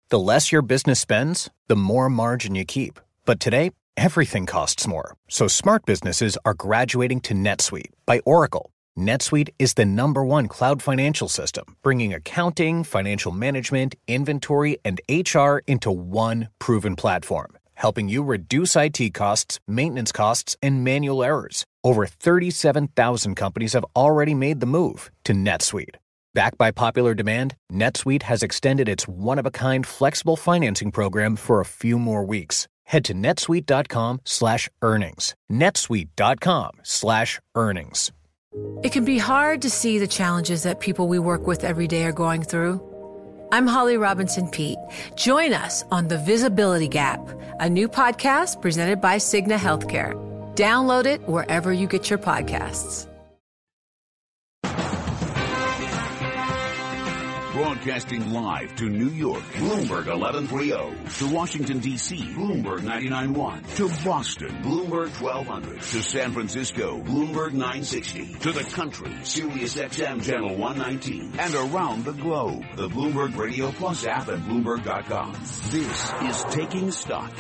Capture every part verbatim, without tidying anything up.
The less your business spends, the more margin you keep. But today, everything costs more. So smart businesses are graduating to NetSuite by Oracle. NetSuite is the number one cloud financial system, bringing accounting, financial management, inventory, and H R into one proven platform, helping you reduce I T costs, maintenance costs, and manual errors. Over thirty-seven thousand companies have already made the move to NetSuite. Backed by popular demand, NetSuite has extended its one-of-a-kind flexible financing program for a few more weeks. Head to netsuite.com slash earnings. netsuite.com slash earnings. It can be hard to see the challenges that people we work with every day are going through. I'm Holly Robinson Peete. Join us on The Visibility Gap, a new podcast presented by Cigna Healthcare. Download it wherever you get your podcasts. Broadcasting live to New York, Bloomberg eleven thirty. To Washington, D C, Bloomberg ninety-nine point one. To Boston, Bloomberg twelve hundred. To San Francisco, Bloomberg nine sixty. To the country, Sirius X M Channel one nineteen. And around the globe, the Bloomberg Radio Plus app at Bloomberg dot com. This is Taking Stock.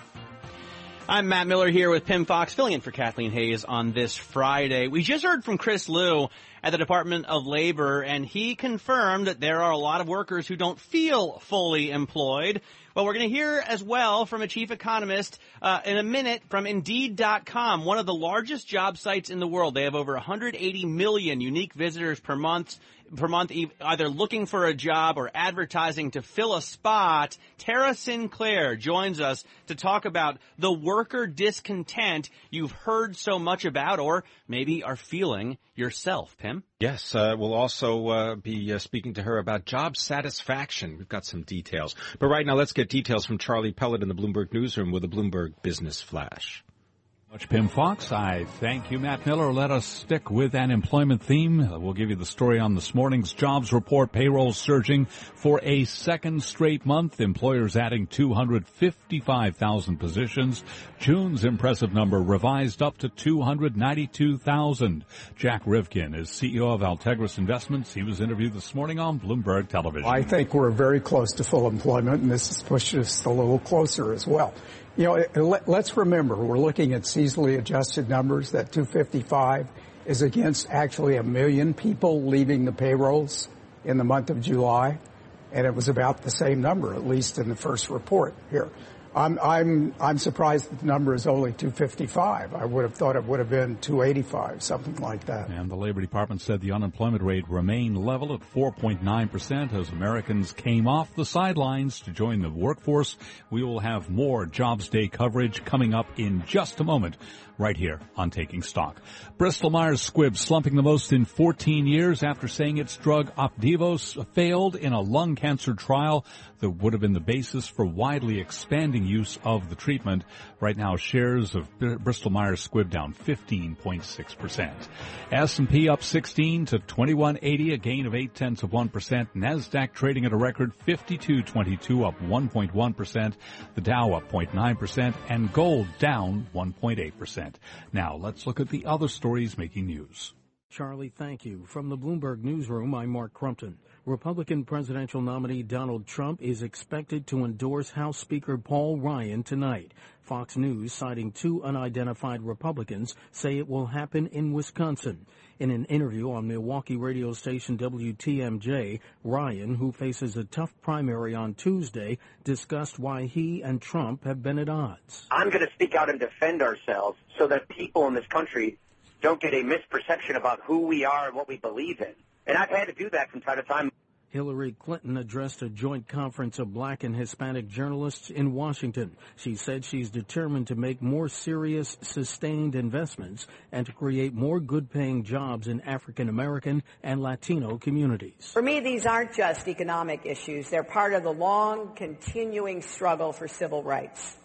I'm Matt Miller here with Pim Fox, filling in for Kathleen Hayes on this Friday. We just heard from Chris Liu at the Department of Labor, and he confirmed that there are a lot of workers who don't feel fully employed. Well, we're going to hear as well from a chief economist uh, in a minute from Indeed dot com, one of the largest job sites in the world. They have over one hundred eighty million unique visitors per month. per month, either looking for a job or advertising to fill a spot. Tara Sinclair joins us to talk about the worker discontent you've heard so much about, or maybe are feeling yourself. Pim? Yes, uh, we'll also uh, be uh, speaking to her about job satisfaction. We've got some details. But right now, let's get details from Charlie Pellet in the Bloomberg Newsroom with a Bloomberg Business Flash. Much Pim Fox. I thank you, Matt Miller. Let us stick with an employment theme. We'll give you the story on this morning's jobs report. Payroll surging for a second straight month. Employers adding two hundred fifty-five thousand positions. June's impressive number revised up to two hundred ninety-two thousand. Jack Rivkin is C E O of Altegris Investments. He was interviewed this morning on Bloomberg Television. I think we're very close to full employment, and this has pushed us a little closer as well. You know, let's remember, we're looking at seasonally adjusted numbers. That two fifty-five is against actually a million people leaving the payrolls in the month of July, and it was about the same number, at least in the first report here. I'm I'm I'm surprised that the number is only two fifty-five. I would have thought it would have been two eighty-five, something like that. And the Labor Department said the unemployment rate remained level at four point nine percent as Americans came off the sidelines to join the workforce. We will have more Jobs Day coverage coming up in just a moment, right here on Taking Stock. Bristol Myers Squibb slumping the most in fourteen years after saying its drug Opdivo failed in a lung cancer trial that would have been the basis for widely expanding use of the treatment. Right now, shares of Bristol Myers Squibb down fifteen point six percent. S and P up sixteen to twenty-one eighty, a gain of eight tenths of one percent. NASDAQ trading at a record fifty-two twenty-two, up one point one percent. The Dow up zero point nine percent, and gold down one point eight percent. Now, let's look at the other stories making news. Charlie, thank you. From the Bloomberg Newsroom, I'm Mark Crumpton. Republican presidential nominee Donald Trump is expected to endorse House Speaker Paul Ryan tonight. Fox News, citing two unidentified Republicans, say it will happen in Wisconsin. In an interview on Milwaukee radio station W T M J, Ryan, who faces a tough primary on Tuesday, discussed why he and Trump have been at odds. I'm going to speak out and defend ourselves so that people in this country don't get a misperception about who we are and what we believe in. And I've had to do that from time to time. Hillary Clinton addressed a joint conference of black and Hispanic journalists in Washington. She said she's determined to make more serious, sustained investments and to create more good-paying jobs in African American and Latino communities. For me, these aren't just economic issues. They're part of the long, continuing struggle for civil rights.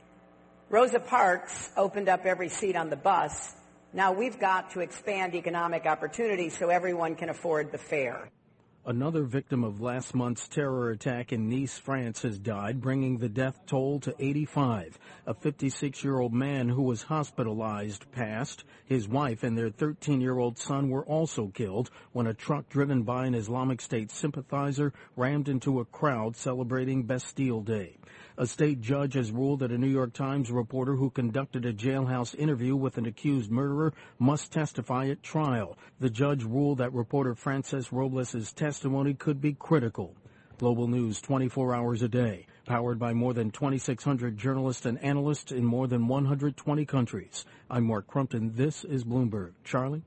Rosa Parks opened up every seat on the bus. Now we've got to expand economic opportunities so everyone can afford the fare. Another victim of last month's terror attack in Nice, France, has died, bringing the death toll to eighty-five. A fifty-six-year-old man who was hospitalized passed. His wife and their thirteen-year-old son were also killed when a truck driven by an Islamic State sympathizer rammed into a crowd celebrating Bastille Day. A state judge has ruled that a New York Times reporter who conducted a jailhouse interview with an accused murderer must testify at trial. The judge ruled that reporter Frances Robles' testimony could be critical. Global News twenty-four hours a day, powered by more than twenty-six hundred journalists and analysts in more than one hundred twenty countries. I'm Mark Crumpton. This is Bloomberg. Charlie?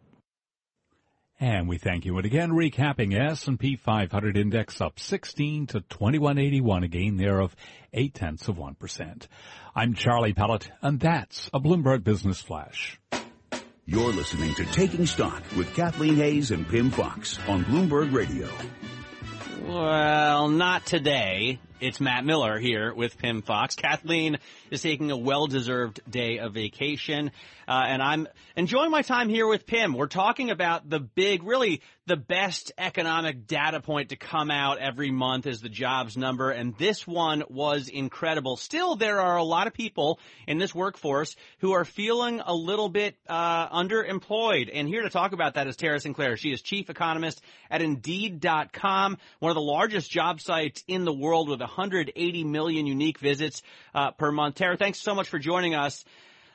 And we thank you. And again, recapping S and P five hundred index up sixteen to twenty-one eighty-one, a gain there of eight tenths of one percent. I'm Charlie Pellet, and that's a Bloomberg Business Flash. You're listening to Taking Stock with Kathleen Hayes and Pimm Fox on Bloomberg Radio. Well, not today. It's Matt Miller here with Pimm Fox. Kathleen is taking a well-deserved day of vacation, uh, and I'm enjoying my time here with Pimm. We're talking about the big, really the best economic data point to come out every month is the jobs number, and this one was incredible. Still, there are a lot of people in this workforce who are feeling a little bit uh, underemployed, and here to talk about that is Tara Sinclair. She is chief economist at Indeed dot com, one of the largest job sites in the world with one hundred eighty million unique visits uh, per month. Tara, thanks so much for joining us.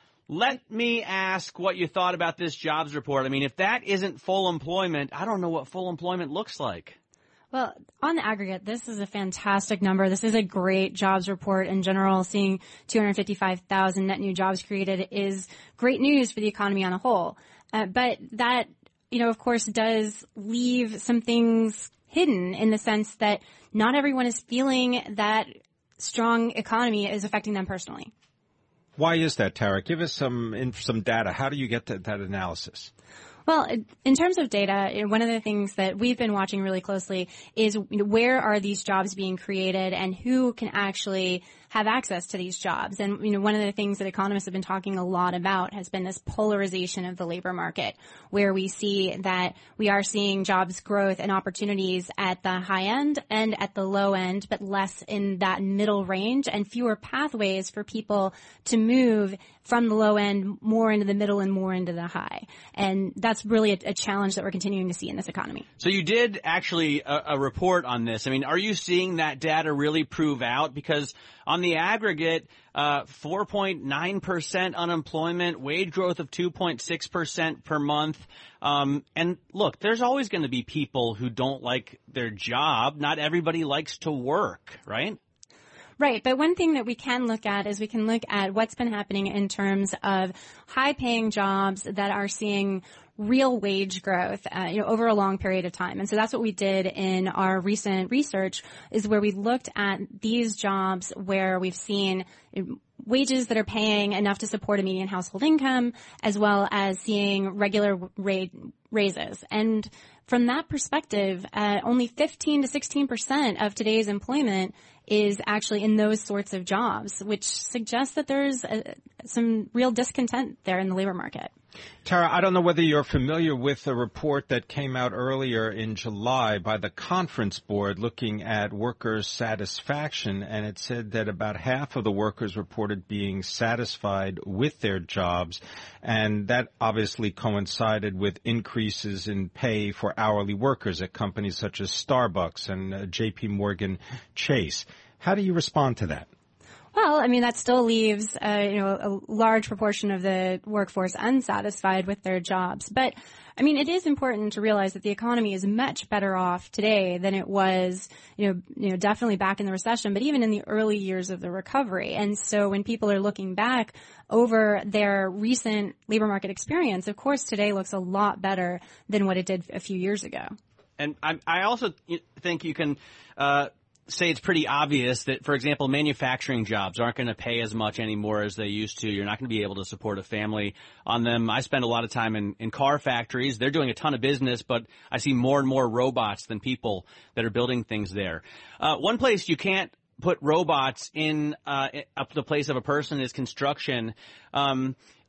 Let me ask what you thought about this jobs report. I mean, if that isn't full employment, I don't know what full employment looks like. Well, on the aggregate, this is a fantastic number. This is a great jobs report in general. Seeing two hundred fifty-five thousand net new jobs created is great news for the economy on a whole. Uh, but that, you know, of course, does leave some things hidden in the sense that not everyone is feeling that strong economy is affecting them personally. Why is that, Tara? Give us some in, some data. How do you get that, that analysis? Well, in terms of data, one of the things that we've been watching really closely is where are these jobs being created and who can actually have access to these jobs. And, you know, one of the things that economists have been talking a lot about has been this polarization of the labor market, where we see that we are seeing jobs growth and opportunities at the high end and at the low end, but less in that middle range and fewer pathways for people to move from the low end more into the middle and more into the high. And that's really a, a challenge that we're continuing to see in this economy. So you did actually a, a report on this. I mean, are you seeing that data really prove out? Because on the aggregate, uh, four point nine percent unemployment, wage growth of two point six percent per month. Um, and look, there's always going to be people who don't like their job. Not everybody likes to work, right? Right. But one thing that we can look at is we can look at what's been happening in terms of high-paying jobs that are seeing real wage growth, uh, you know, over a long period of time. And so that's what we did in our recent research, is where we looked at these jobs where we've seen wages that are paying enough to support a median household income, as well as seeing regular rate raises. And from that perspective, uh, only fifteen to sixteen percent of today's employment is actually in those sorts of jobs, which suggests that there's a, some real discontent there in the labor market. Tara, I don't know whether you're familiar with a report that came out earlier in July by the Conference Board looking at workers' satisfaction, and it said that about half of the workers reported being satisfied with their jobs, and that obviously coincided with increases in pay for hourly workers at companies such as Starbucks and uh, J P Morgan Chase. How do you respond to that? Well, I mean, that still leaves, uh, you know, a large proportion of the workforce unsatisfied with their jobs. But, I mean, it is important to realize that the economy is much better off today than it was, you know, you know, definitely back in the recession, but even in the early years of the recovery. And so when people are looking back over their recent labor market experience, of course, today looks a lot better than what it did a few years ago. And I, I also think you can uh, say it's pretty obvious that, for example, manufacturing jobs aren't going to pay as much anymore as they used to. You're not going to be able to support a family on them. I spend a lot of time in, in car factories. They're doing a ton of business, but I see more and more robots than people that are building things there. Uh, one place you can't put robots in uh, up the place of a person is construction. Um,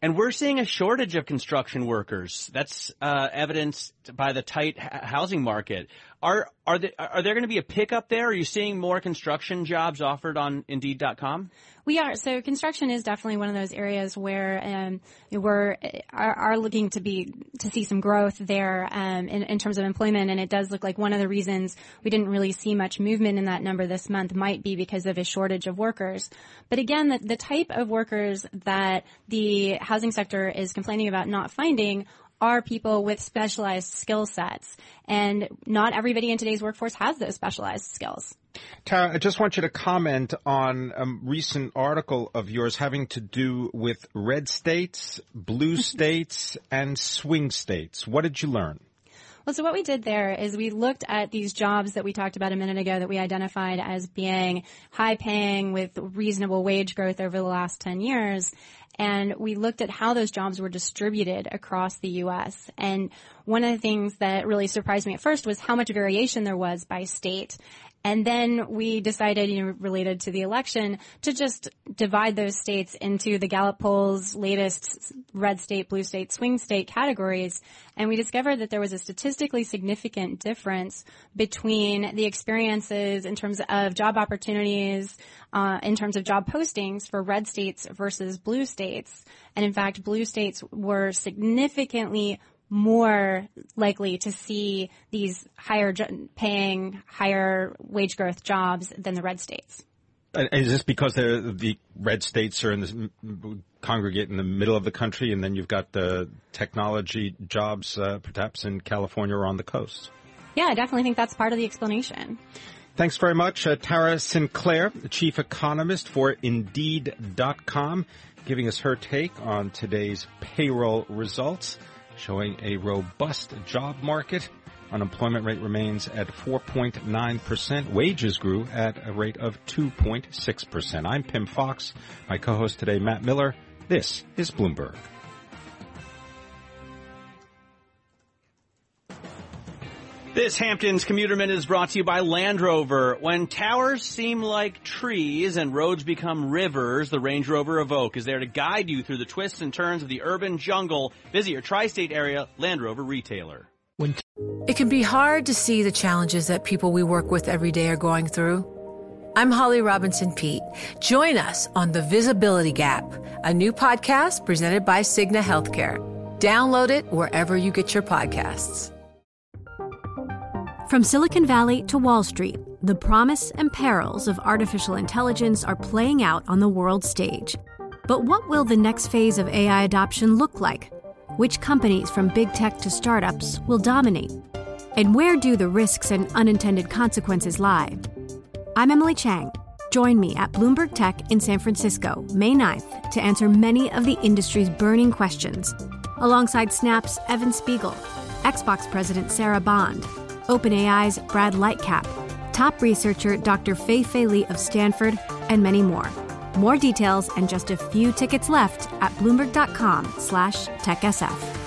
And we're seeing a shortage of construction workers. That's uh, evidenced by the tight h- housing market. Are are, the, are there going to be a pickup there? Are you seeing more construction jobs offered on Indeed dot com? We are. So construction is definitely one of those areas where um, we're are, are looking to be to see some growth there um, in, in terms of employment. And it does look like one of the reasons we didn't really see much movement in that number this month might be because of a shortage of workers. But again, the, the type of workers that the housing sector is complaining about not finding are people with specialized skill sets. And not everybody in today's workforce has those specialized skills. Tara, I just want you to comment on a recent article of yours having to do with red states, blue states, and swing states. What did you learn? Well, so what we did there is we looked at these jobs that we talked about a minute ago that we identified as being high paying with reasonable wage growth over the last ten years. And we looked at how those jobs were distributed across the U S. And one of the things that really surprised me at first was how much variation there was by state. And then we decided, you know, related to the election, to just divide those states into the Gallup poll's latest red state, blue state, swing state categories. And we discovered that there was a statistically significant difference between the experiences in terms of job opportunities, uh, in terms of job postings for red states versus blue states. And in fact, blue states were significantly more likely to see these higher jo- paying, higher wage growth jobs than the red states. Is this because the red states are in the, congregate in the middle of the country, and then you've got the technology jobs uh, perhaps in California or on the coast? Yeah, I definitely think that's part of the explanation. Thanks very much, uh, Tara Sinclair, the chief economist for Indeed dot com, giving us her take on today's payroll results, showing a robust job market. Unemployment rate remains at four point nine percent. Wages grew at a rate of two point six percent. I'm Pim Fox. My co-host today, Matt Miller. This is Bloomberg. This Hamptons Commuter Minute is brought to you by Land Rover. When towers seem like trees and roads become rivers, the Range Rover Evoque is there to guide you through the twists and turns of the urban jungle. Visit your tri-state area Land Rover retailer. It can be hard to see the challenges that people we work with every day are going through. I'm Holly Robinson Peete. Join us on The Visibility Gap, a new podcast presented by Cigna Healthcare. Download it wherever you get your podcasts. From Silicon Valley to Wall Street, the promise and perils of artificial intelligence are playing out on the world stage. But what will the next phase of A I adoption look like? Which companies, from big tech to startups, will dominate? And where do the risks and unintended consequences lie? I'm Emily Chang. Join me at Bloomberg Tech in San Francisco, May ninth, to answer many of the industry's burning questions, alongside Snap's Evan Spiegel, Xbox President Sarah Bond, OpenAI's Brad Lightcap, top researcher Doctor Fei-Fei Li of Stanford, and many more. More details and just a few tickets left at Bloomberg.com slash TechSF.